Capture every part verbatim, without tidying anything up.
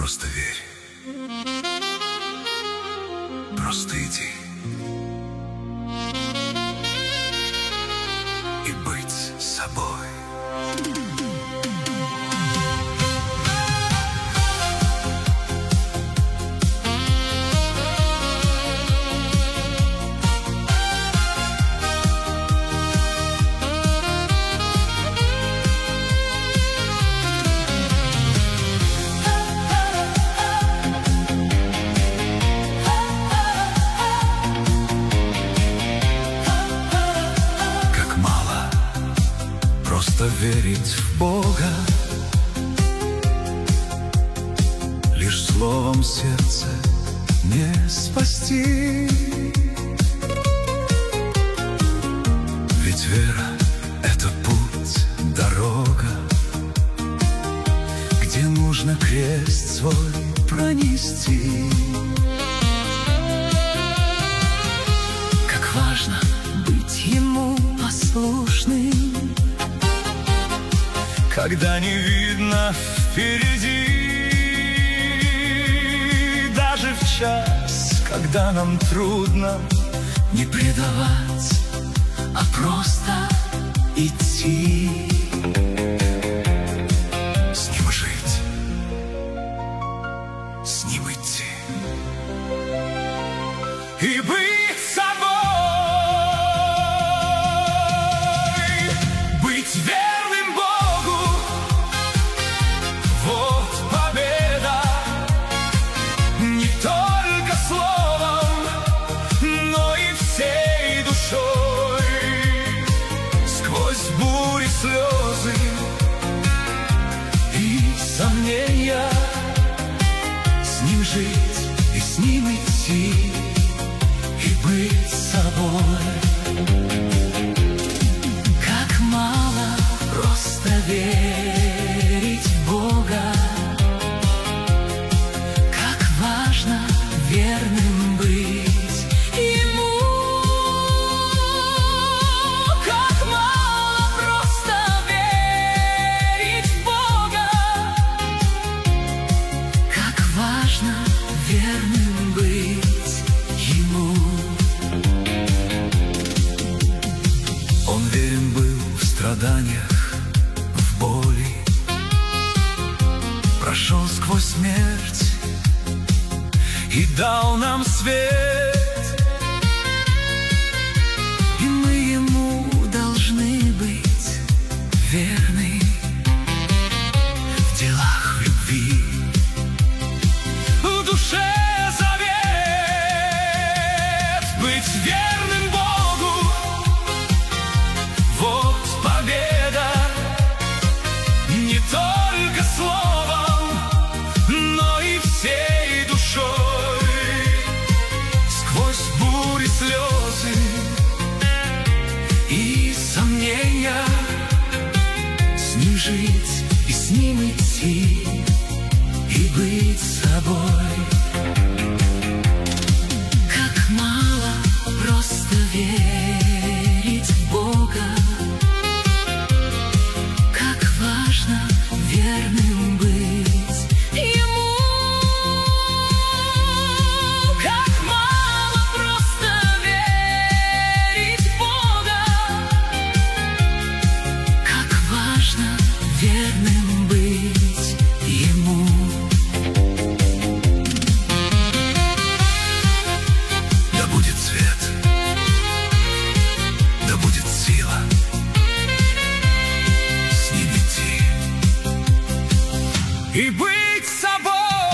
Просто верь. Просто иди. И быть собой. Просто верить в Бога, лишь словом сердце не спасти. Ведь вера — это путь, дорога, где нужно крест свой пронести. Как важно быть Ему послушным, когда не видно впереди. Даже в час, когда нам трудно, не предавать, а просто идти. С Ним жить, с Ним идти. И быть собой, быть верным Богу. Вот победа, не только словом, но и всей душой. Сквозь бури, слезы и сомнения, с Ним жить и с Ним идти, и быть собой. Как мало просто верить в Бога, как важно верным быть Ему. Как мало просто верить в Бога, как важно верным быть Ему. Он верен был в страданиях, в боли, прошел сквозь смерть и дал нам свет. И мы Ему должны быть верны В делах любви, в душе завет. Быть верным Богу, вот победа, не только словом, но и всей душой. Сквозь бури, слезы и сомнения, с Ним жить и с Ним идти, и быть собой. Как мало просто верить в Бога, как важно верным быть Ему. Как мало просто верить в Бога, как важно верным быть Ему. Да будет свет, да будет сила, с Ним идти и быть собой.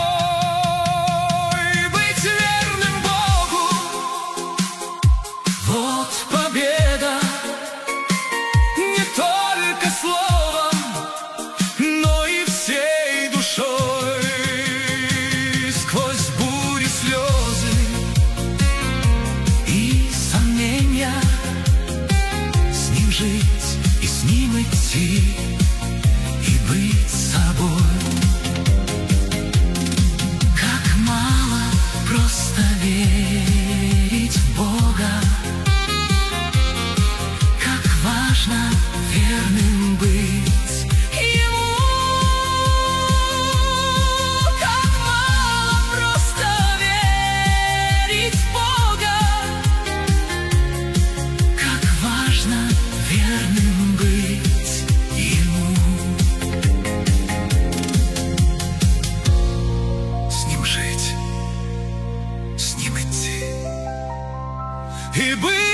Быть верным Богу, вот победа, не только словом, но и всей душой. Сквозь бури, слезы и сомнения, с Ним жить и с Ним идти, и быть собой. И быть